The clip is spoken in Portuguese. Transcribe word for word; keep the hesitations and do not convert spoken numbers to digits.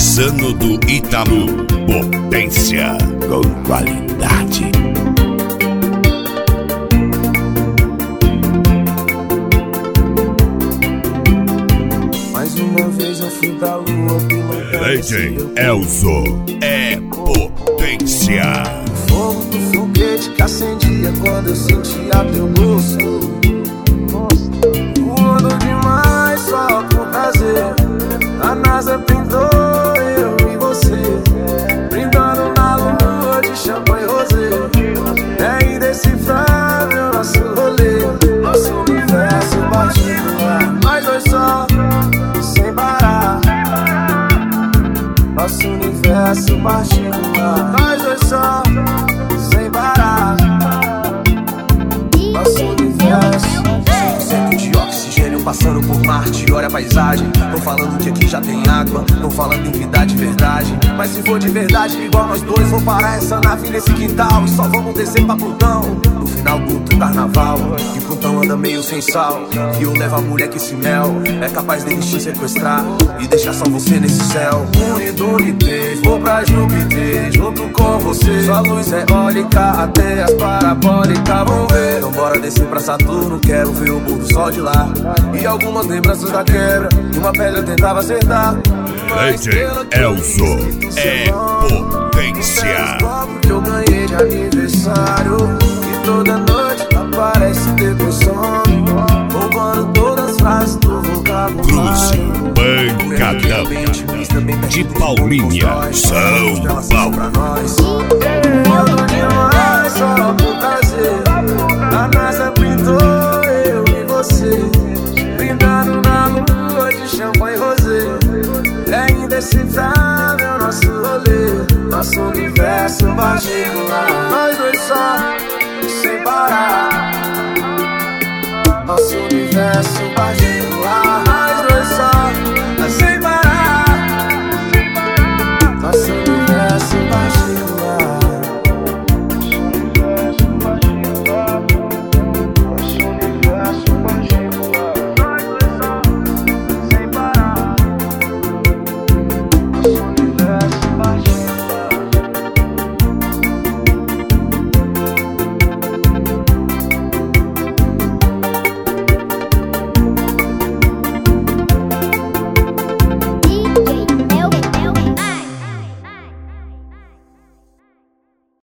Insano do Itaú, potência com qualidade. Mais uma vez eu fui pra lua, D J Elzo é potência. o fogo do foguete que acendia quando eu sentia teu gosto. Voando demais só por prazer. A NASA pintou eu e você, brincando na lua de champanhe rosé. É indecifrável nosso rolê, nosso universo batido lá. Nós dois só, sem parar. Nosso universo batido lá. Nós dois só, sem parar. Nosso universo. Centro de oxigênio passando por Marte, olha a paisagem. Não falando que aqui já tem água, não falando em vida de verdade. Mas se for de verdade, igual nós dois, vou parar essa nave nesse quintal e só vamos descer pra Plutão. No final do carnaval, que Plutão anda meio sem sal. Rio leva a mulher que se mel, é capaz deles te sequestrar e deixar só você nesse céu. Unidunité, vou pra Júpiter junto com você. Sua luz é eólica até as parabólicas vão ver. Então bora descer pra Saturno, quero ver o pôr do sol de lá. E algumas lembranças da quebra que uma pedra tentava acertar. D J Elzo é potência. Que eu ganhei de aniversário e toda noite aparece depois some, roubando todas as frases do vocabulário. Cruz, pancadão de Paulinha, São Paulo. Voando demais só por prazer. A NASA pintou eu e você, brindando na lua de champanhe rosé. É indecifrável nosso rolê, nosso universo batido lá. Nós dois só, sem parar.